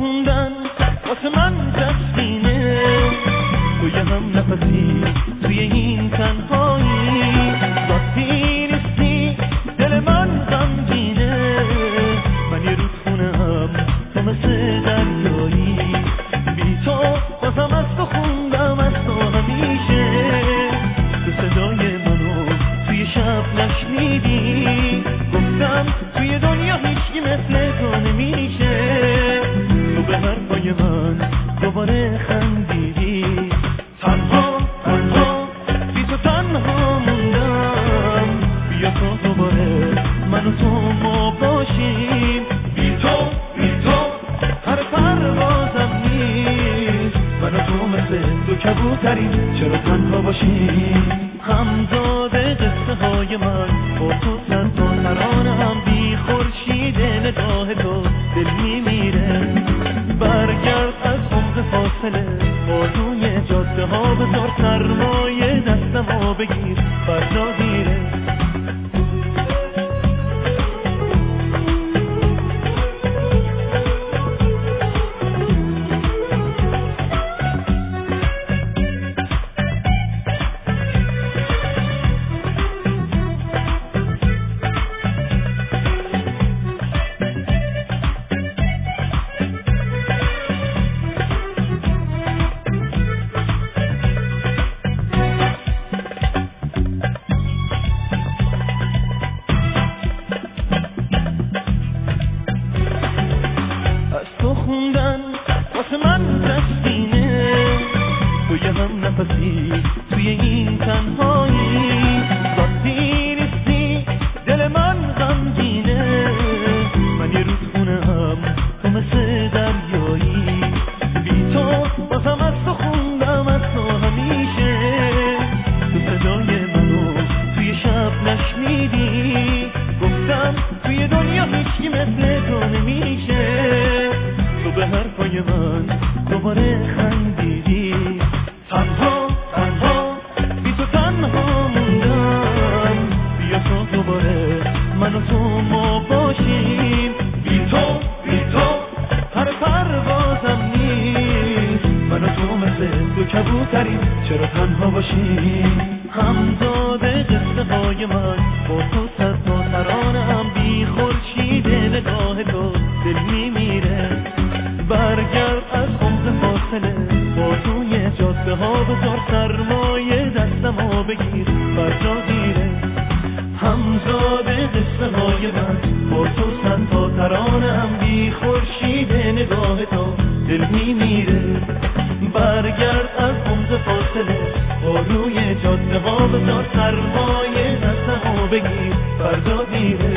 خوندن واسه من تسکینه، توی هم نفسی توی این تنهایی، وقتی نیستی دل من غمگینه، من یه روز خونم تو مثل دریایی، بی تو بازم از تو خوندم از تو همیشه، تو صدای منو توی شب نشنیدی، گفتم توی دنیا هیچی مثل تو نمیشه، تو به حرفای من دوباره خندیدی، تنها تنها بی تو تنها موندم، بیا تو دوباره من و تو ما باشیم، بی تو هر پروازم نیست، من و تو مثل دو کبوتریم چرا تنها باشیم، همزاد قصه های من با تو صد تا ترانه هم، بی خورشید نگاه تو دل میمیره، برگرد از عمق فاصله با روی جاده ها، بذار سرمایه دستمو بگیر فردا دیره، واسه من تسکینه، توی هم نفسی توی این تنهایی، وقتی نیستی دل من غمگینه، من یه روز خونم تو مثل دریایی، بی تو بازم از تو خوندم از تو همیشه، تو صدای منو توی شب نشنیدی، گفتم توی دنیا هیچی مثل تو نمیشه، تو به حرفای من دوباره خندیدی، تنها بی تو تنها موندم، بیا تو دوباره من و تو ما باشیم، بی تو هر پروازم نیست، من و تو مثل دو کبوتریم چرا تنها باشیم، همزاد قصه های من با تو صد تا ترانه هم، بی خورشید نگاه تو دل میمیره، برگرد از عمق فاصله با توی جاده ها، بذار سرمایه دستمو بگیر فردا دیره، همزاد قصه های من با تو صد تا ترانه هم، بی خورشید نگاه تو دل میمیره، برگرد از عمق فاصله با روی جاده ها، بذار سرمایه دستمو بگیر فردا دیره.